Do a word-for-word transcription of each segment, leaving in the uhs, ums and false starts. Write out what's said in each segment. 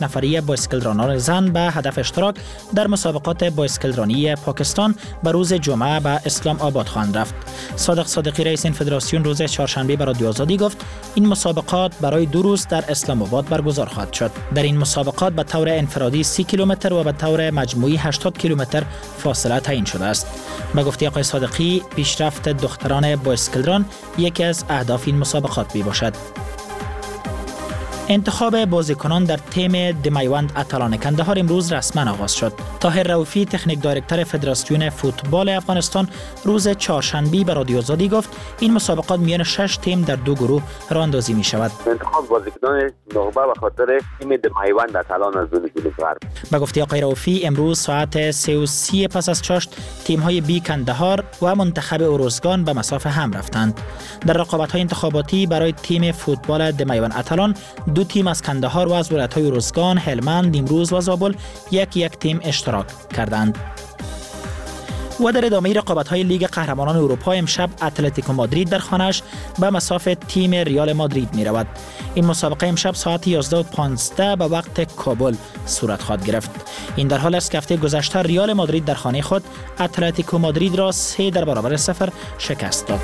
نفری بایسکلرانان زن به هدف اشتراک در مسابقات بایسکلرانی پاکستان به روز جمعه به اسلام آباد خواهند رفت. صادق صادقی رئیس این فدراسیون روز چهارشنبه به رادیو آزادی گفت این مسابقات برای دو روز در اسلام آباد برگزار خواهد شد. در این مسابقات به طور انفرادی سی کیلومتر و به طور مجموعی هشتاد کیلومتر فاصله تعیین شده است. به گفته آقای صادقی، پیشرفت دختران بایسکلران یکی از اهداف این مسابقات می باشد. انتخاب بازیکنان در تیم دمیوند اتلان کندهار امروز رسما آغاز شد. طاهر رؤوفی تکنیک دایرکتور فدراسیون فوتبال افغانستان روز چهارشنبه به رادیو آزادی گفت این مسابقات میان شش تیم در دو گروه راه اندازی می شود. انتخاب بازیکنان نخبه به خاطر تیم دمیوند اتلان از زون جنوب غرب. به گفته آقای رؤوفی امروز ساعت سه و سی پس از چاشت تیم های بی کندهار و منتخب اروزگان به مساف هم رفتند. در رقابت های انتخاباتی برای تیم فوتبال دمیوند اتلان دو تیم از کندهار و از ولایت‌های روزگان، هلمند، نیمروز و زابل یک یک تیم اشتراک کردند. و در ادامه رقابت‌های لیگ قهرمانان اروپا امشب اتلتیکو مادرید در خانه‌اش به مساف تیم ریال مادرید می‌رود. این مسابقه امشب ساعت یازده و پانزده به وقت کابل صورت خواهد گرفت. این در حال است که هفته گذشته ریال مادرید در خانه خود اتلتیکو مادرید را سه در برابر صفر شکست داد.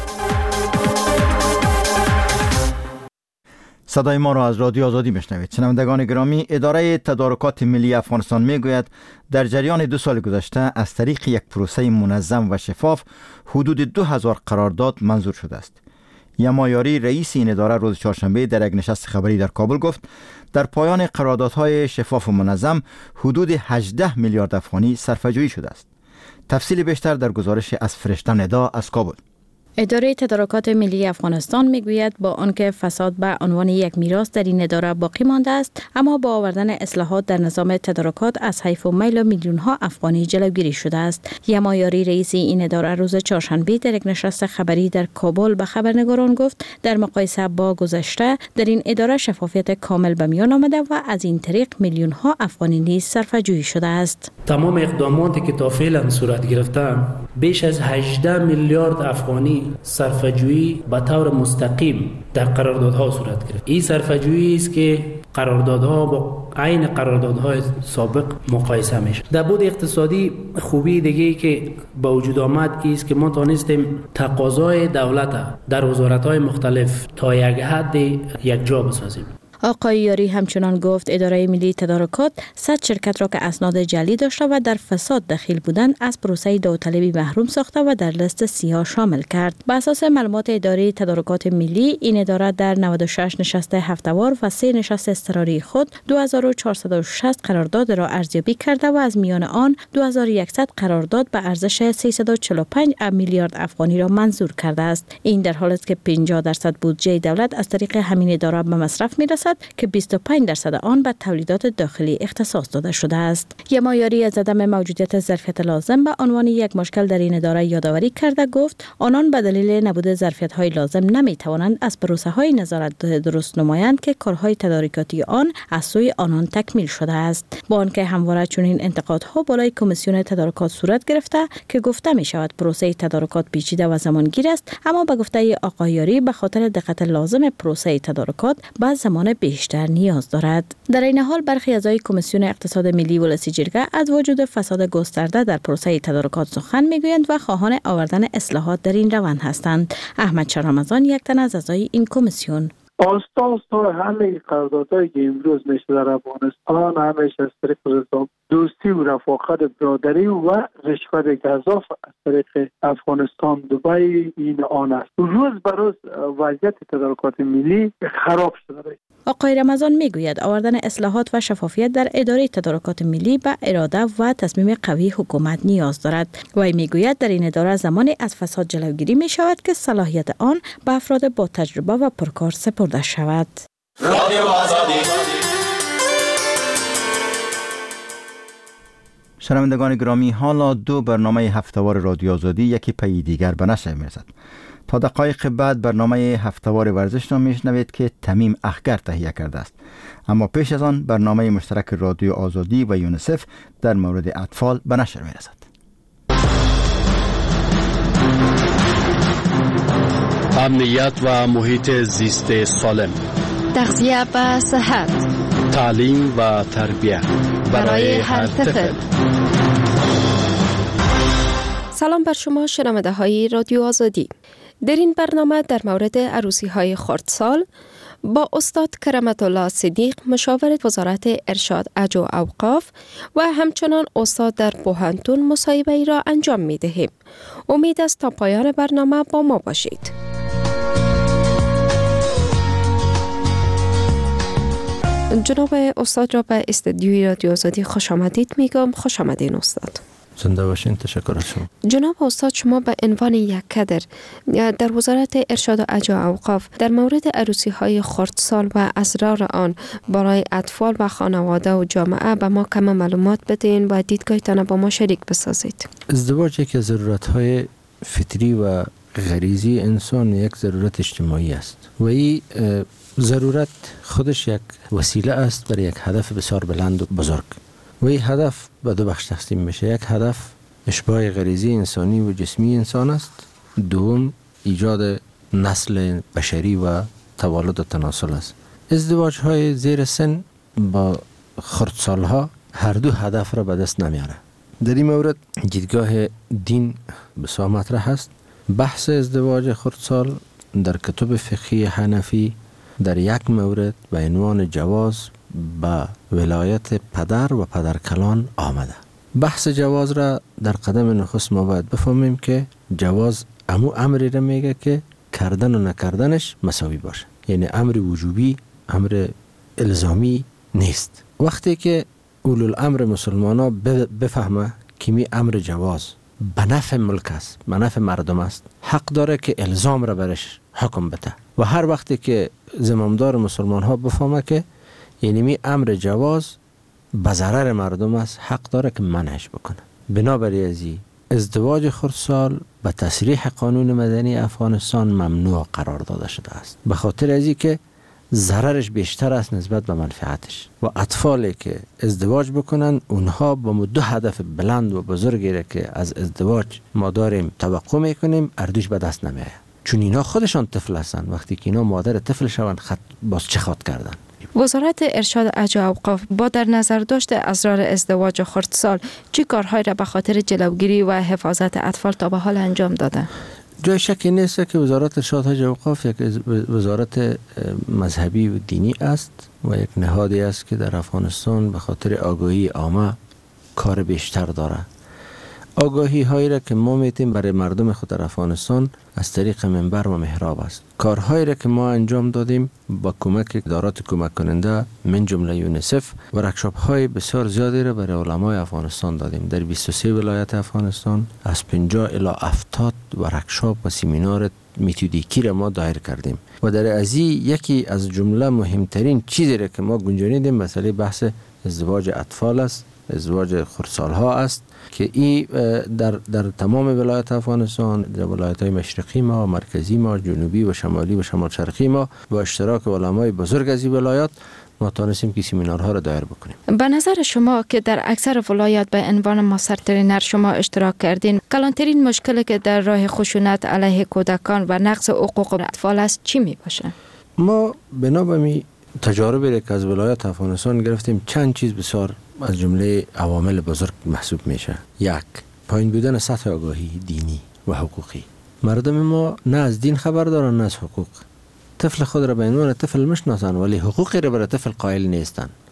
صدای ما را از رادیو آزادی میشنوید. شنوندگان گرامی، اداره تدارکات ملی افغانستان میگوید در جریان دو سال گذشته از طریق یک پروسه منظم و شفاف حدود دو هزار قرارداد منظور شده است. یما یاری رئیس این اداره روز چهارشنبه در یک نشست خبری در کابل گفت در پایان قراردادهای شفاف و منظم حدود هجده میلیارد افغانی صرفه‌جویی شده است. تفصیل بیشتر در گزارش از فرشته ندا از کابل. اداره تدارکات ملی افغانستان میگوید با آنکه فساد به عنوان یک میراث در این اداره باقی مانده است، اما با آوردن اصلاحات در نظام تدارکات از حیف و میل میلیون ها افغانی جلوگیری شده است. یما یاری رئیس این اداره روز چهارشنبه در یک نشست خبری در کابل به خبرنگاران گفت در مقایسه با گذشته در این اداره شفافیت کامل به میان آمده و از این طریق میلیون ها افغانی نیز صرفه‌جویی شده است. تمام اقداماتی که تا فعلا صورت گرفته بیش از هجده میلیارد افغانی صرفه‌جویی به طور مستقیم در قراردادها صورت گرفت. این صرفه‌جویی است که قراردادها با عین قراردادهای سابق مقایسه میشه. در بود اقتصادی خوبی دیگه که با وجود آمد است که ما توانستیم تقاضای دولت در وزارت‌های مختلف تا یک حد یک جا بسازیم. آقای یاری همچنان گفت اداره ملی تدارکات صد شرکت را که اسناد جعلی داشته و در فساد دخیل بودند از پروسه داوطلبی محروم ساخته و در لیست سیاه شامل کرد. بر اساس معلومات اداره تدارکات ملی، این اداره در نود و شش نشست هفته‌وار و سه نشست اضطراری خود دو هزار و چهارصد و شصت قرارداد را ارزیابی کرده و از میان آن دو هزار و صد قرارداد به ارزش سیصد و چهل و پنج میلیارد افغانی را منظور کرده است. این در حالی است که پنجاه درصد بودجه دولت از طریق همین اداره به مصرف می‌رسد که بیست و پنج درصد آن به تولیدات داخلی اختصاص داده شده است. یما یاری از عدم موجودیت ظرفیت لازم به عنوان یک مشکل در این اداره یادآوری کرده گفت آنان به دلیل نبود ظرفیت‌های لازم نمی‌توانند از پروسه‌های نظارت درست نمایند که کارهای تدارکاتی آن از سوی آنان تکمیل شده است. با آنکه همواره چنین انتقادها بالای کمیسیون تدارکات صورت گرفته که گفته می‌شود پروسه تدارکات پیچیده و زمانگیر است، اما به گفته آقای یاری به خاطر دقت لازم پروسه تدارکات به زمان بیشتر نیاز دارد. در این حال برخی اعضای کمیسیون اقتصاد ملی ولسی جرگه از وجود فساد گسترده در پروسه تدارکات سخن میگویند و خواهان آوردن اصلاحات در این روند هستند. احمد شاه رمضان یک تن از اعضای این کمیسیون: آستا آستا همه قراردادهایی که امروز میشه در افغانستان همیشه از طریق حساب دوستی و رفاقت برادری و رشوت گزاف از طریق افغانستان دبی این آن است. روز به روز وضعیت تدارکات ملی خراب شده. آقای رمضان میگوید آوردن اصلاحات و شفافیت در اداره تدارکات ملی به اراده و تصمیم قوی حکومت نیاز دارد. وی میگوید در این اداره زمانی از فساد جلوگیری می شود که صلاحیت آن به افراد با تجربه و پرکار سپرده شود. رادیو آزادی. شنوندگان گرامی، حالا دو برنامه هفته‌وار رادیو آزادی یکی پی دیگر به نشر می‌رسد. تا دقایق بعد برنامه هفته‌وار ورزش را میشنوید که تمیم اخگر تهیه کرده است. اما پیش از آن برنامه مشترک رادیو آزادی و یونیسف در مورد اطفال به نشر می‌رسد. امنیت و محیط زیست سالم، تغذیه و صحت، تعلیم و تربیت برای هر طفل. سلام بر شما شنونده های رادیو آزادی. در این برنامه در مورد عروسی های خردسال با استاد کرامت الله صدیق مشاور وزارت ارشاد اج و اوقاف و همچنان استاد در پوهنتون مصاحبه ای را انجام می دهیم. امید است تا پایان برنامه با ما باشید. جناب استاد را به استودیوی رادیو آزادی خوش آمدید میگم. خوش آمدین استاد. زنده باشین. تشکر از شما. جناب استاد، شما به عنوان یک کادر در وزارت ارشاد و اج و اوقاف در مورد عروسی های خردسال و اسرار آن برای اطفال و خانواده و جامعه به ما کم معلومات بدین و دیدگاهتان با ما شریک بسازید. ازدواج یکی از ضرورت های فطری و غریزی انسان، یک ضرورت اجتماعی است و این ضرورت خودش یک وسیله است برای یک هدف بسیار بلند و بزرگ. و این هدف به دو بخش تقسیم میشه. یک هدف اشباع غریزی انسانی و جسمی انسان است. دوم ایجاد نسل بشری و توالد و تناسل است. ازدواج های زیر سن با خردسال ها هر دو هدف را به دست نمیاره. در این مورد دیدگاه دین بسیار مطرح است. بحث ازدواج خردسال در کتب فقهی حنفی در یک مورد به عنوان جواز با ولایت پدر و پدرکلان آمده. بحث جواز را در قدم نخست ما باید بفهمیم که جواز امو امری را میگه که کردن و نکردنش مساوی باشه، یعنی امر وجوبی، امر الزامی نیست. وقتی که اولو الامر مسلمان ها بفهمه که می امر جواز به نفع ملک است، به نفع مردم است، حق داره که الزام را برش حکم بده. و هر وقتی که زمامدار مسلمان ها بفهمه که یعنی می امر جواز به ضرر مردم است، حق داره که منعش بکنه. بنابراین ازی ازدواج خردسال به تصریح قانون مدنی افغانستان ممنوع قرار داده شده است، به خاطر ازی که ضررش بیشتر است نسبت به منفعتش. و اطفالی که ازدواج بکنن اونها با دو هدف بلند و بزرگی را که از ازدواج ما داریم توقع میکنیم اردوش به دست نمیآید، چون اینا خودشان طفل هستند. وقتی که اینا مادر طفل شوند خط باز چه خاط کردن. وزارت ارشاد اج و اوقاف با در نظر داشت اسرار ازدواج خردسال چه کارهایی را به خاطر جلوگیری و حفاظت اطفال تا به حال انجام داده؟ جای شکی نیست که وزارت ارشاد اج و اوقاف یک وزارت مذهبی و دینی است و یک نهادی است که در افغانستان به خاطر آگاهی عامه کار بیشتر داره. آگاهی هایی را که ما میتیم برای مردم خود در افغانستان از طریق منبر و محراب است. کارهایی را که ما انجام دادیم با کمک ادارات کمک کننده من جمله یونیسف و ورکشاپ های بسیار زیادی را برای علمای افغانستان دادیم. در بیست و سه ولایت افغانستان از پنجاه الی هفتاد ورکشاپ و سمینار متدیکی را ما دایر کردیم و در ازی یکی از جمله مهمترین چیزی را که ما گنجانیدیم مسئله بحث ازدواج اطفال است، ازدواج خردسال ها است که این در در تمام ولایت افغانستان، در ولایت های مشرقی ما، مرکزی ما، جنوبی و شمالی و شمال شرقی ما با اشتراک علمای بزرگ از این ولایات ما تانستیم که سمینارها را دایر بکنیم. به نظر شما که در اکثر ولایات به عنوان ماستر ترینر شما اشتراک کردین، کلانترین مشکلی که در راه خشونت علیه کودکان و نقض حقوق اطفال است چی می باشه؟ ما بنا به می تجاربی که از ولایت افغانستان گرفتیم چند چیز بسیار از جمله عوامل بزرگ محسوب میشه. یک، پایین بودن سطح آگاهی دینی و حقوقی. مردم ما نه از دین خبر دارن نه از حقوق. طفل خود را به عنوان طفل میشناسن ولی حقوقی را برای طفل قائل نیستن.